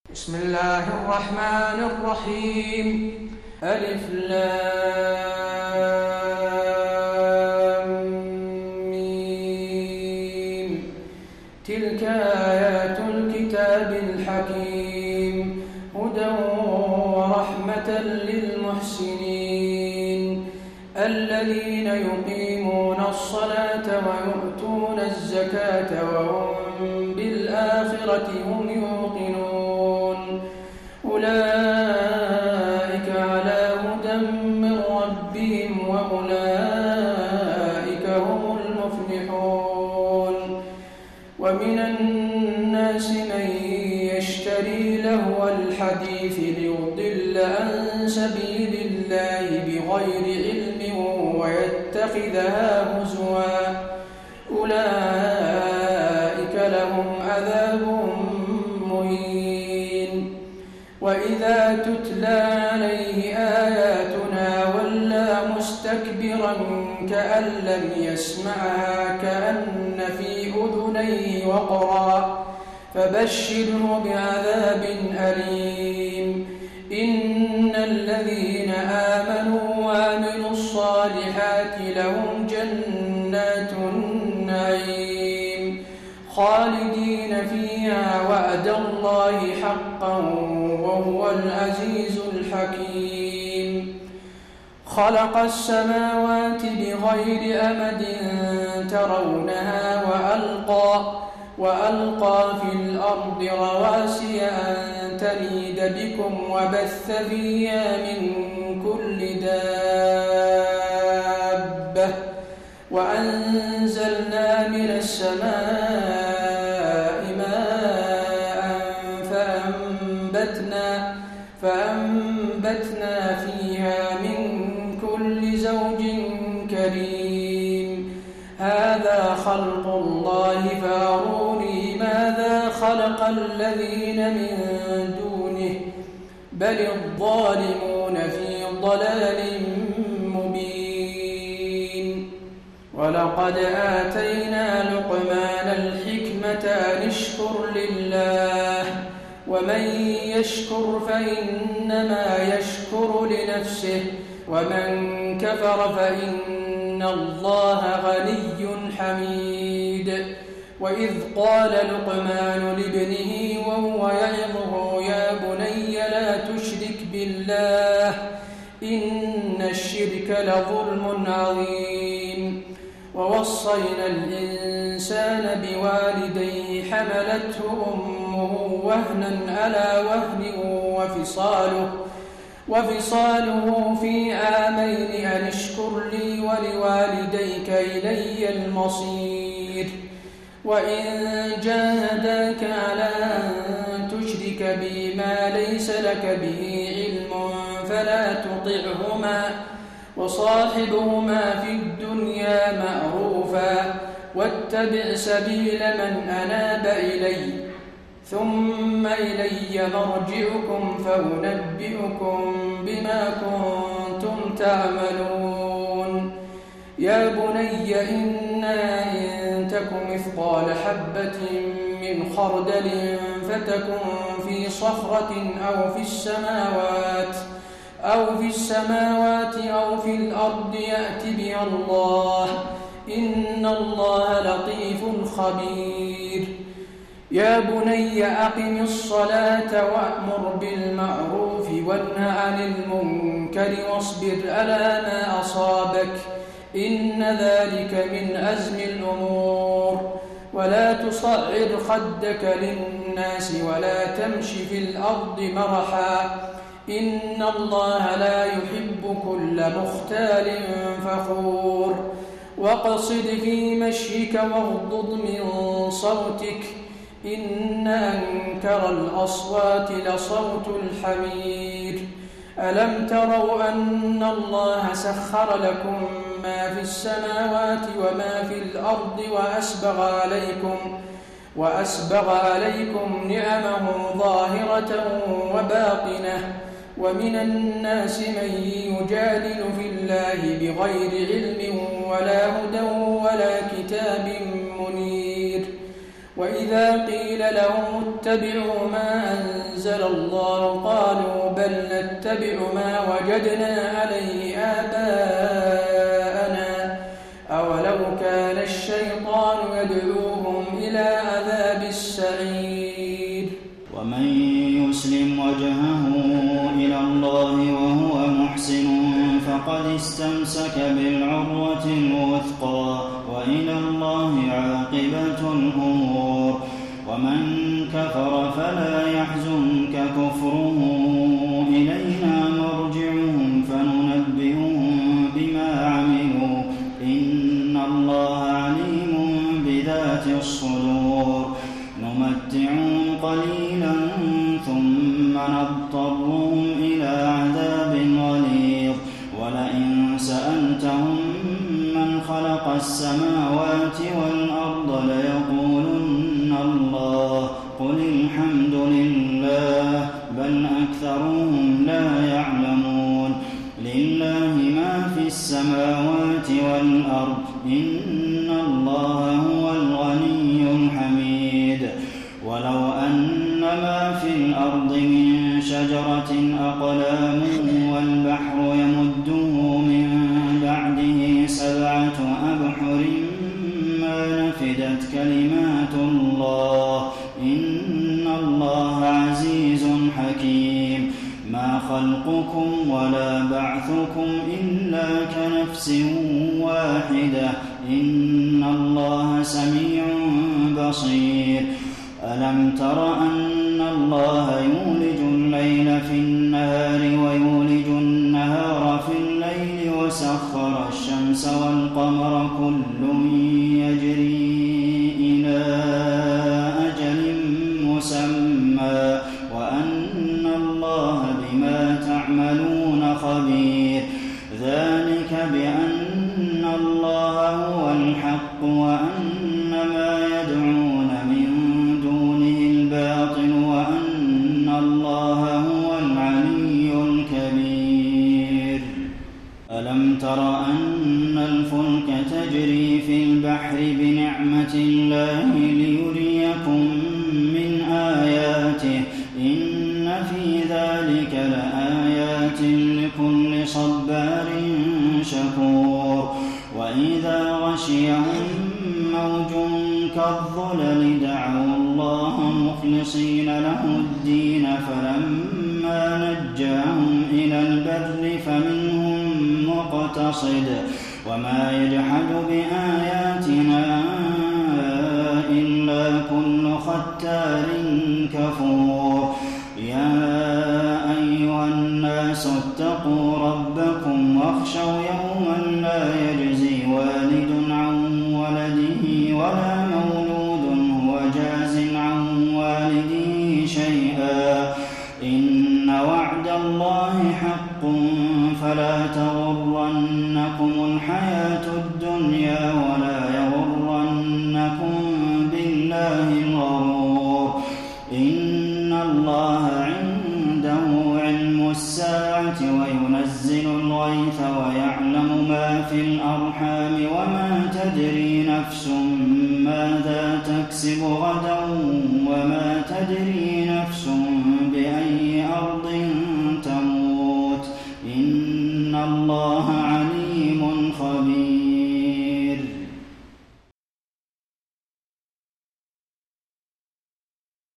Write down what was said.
بسم الله الرحمن الرحيم. ألف لام ميم. تلك آيات الكتاب الحكيم هدى ورحمة للمحسنين الذين يقيمون الصلاة ويؤتون الزكاة وهم بالآخرة هم يوقنون أولئك على هدى من ربهم وأولئك هم المفلحون. ومن الناس من يشتري لهو الحديث ليضل عن سبيل الله بغير علم ويتخذها هزوا أولئك لهم عذاب مهين. وإذا تتلى عليه آياتنا ولى مستكبرا كأن لم يسمعها كأن في أذنيه وقرا فبشره بعذاب أليم. إن الذين آمنوا وعملوا الصالحات لهم جنات النعيم خالدين فيها وعد الله حقا وهو العزيز الحكيم. خلق السماوات بغير أمد ترونها وألقى في الأرض رواسي أن تميد بكم وبث فيها من كل دابة وأنزلنا من السماء ماء فأنبتنا فيها من كل زوج كريم. هذا خلق الله فأروني ماذا خلق الذين من دونه بل الظالمون في ضلال مبين. ولقد آتينا لقمان الحكمة أن اشكر لله ومن يشكر فإنما يشكر لنفسه ومن كفر فإن الله غني حميد. وإذ قال لقمان لابنه وهو يعظه يا بني لا تشرك بالله إن الشرك لظلم عظيم. ووصينا الإنسان بوالديه حملته أمه وهنا على وهن وفصاله في عامين أن اشكر لي ولوالديك إلي المصير. وإن جاهداك على أن تشرك بي ما ليس لك به علم فلا تطعهما وصاحبهما في الدنيا معروفا واتبع سبيل من أناب إلي ثم إلي مرجعكم فأنبئكم بما كنتم تعملون. يا بني إنها إن تك مثقال حبة من خردل فتكن في صخرة أو في السماوات أو في الأرض يأت بها الله إن الله لطيف خبير. يا بني أقم الصلاة وأمر بالمعروف وانه عن المنكر واصبر على ما أصابك إن ذلك من أزم الأمور. ولا تصعر خدك للناس ولا تمش في الأرض مرحا إن الله لا يحب كل مختال فخور. واقصد في مشيك واغضض من صوتك إن أنكر الأصوات لصوت الحمير. ألم تروا أن الله سخر لكم ما في السماوات وما في الأرض وأسبغ عليكم نعمه ظاهرة وباطنة. ومن الناس من يجادل في الله بغير علم ولا هدى ولا كتاب منير. وإذا قيل لهم اتبعوا ما أنزل أنزل الله قالوا بل نتبع ما وجدنا عليه آباءنا أولو كان الشيطان يدعوهم إلى عذاب السعير. ومن يسلم وجهه إلى الله وهو محسن فقد استمسك بالعروة الوثقى وإلى الله عاقبة الأمور. ومن كفر فلا يحزنك كفره إلينا مرجعهم فننبئهم بما عملوا إن الله عليم بذات الصدور. نمتعهم قليلا ثم نضطرهم إلى عذاب غليظ ولئن سألتهم من خلق السماوات والأرض ليقولن الله قل الحمد لله بل أكثرهم لا يعلمون. لله ما في السماوات والأرض إن الله هو الغني الحميد. ولو أن ما في الأرض من شجرة أقلام والبحر يمده من بعده 7 أبحر ما نفدت كلمات الله إن الله عزيز حكيم. ما خلقكم ولا بعثكم إلا كنفس واحدة إن الله سميع بصير. ألم تر أن الله يولج الليل في النهار ويولج النهار في الليل وسخر الشمس والقمر كل يجري إلى أجل مسمى وأن الله بما تعملون خبير. ذلك بأن الله هو الحق وأن ما يدعون من دونه الباطل وأن الله هو العلي الكبير. ألم تر أن الفلك تجري في البحر بنعمة الله ليريكم من آياته إن في ذلك لآيات لكل صبار شكور. وإذا غشيهم موج كالظلل دعوا الله مخلصين له الدين فلما نجاهم إلى البر فمنهم مقتصد وما يجحد بآياتنا إلا كل ختار كفور. يا أيها الناس اتقوا ربكم واخشوا يوما لا يجزي والد عن ولده ولا مولود هو جاز عن والده شيئا إن وعد الله حق فلا تغرنكم الحياة الدنيا ولا يغرنكم بالله الغرور. إن الله عنده علم الساعة وينزل الغيث ويعلم ما في الأرحام وما تدري نفس ماذا تكسب غدا وما تدري نفس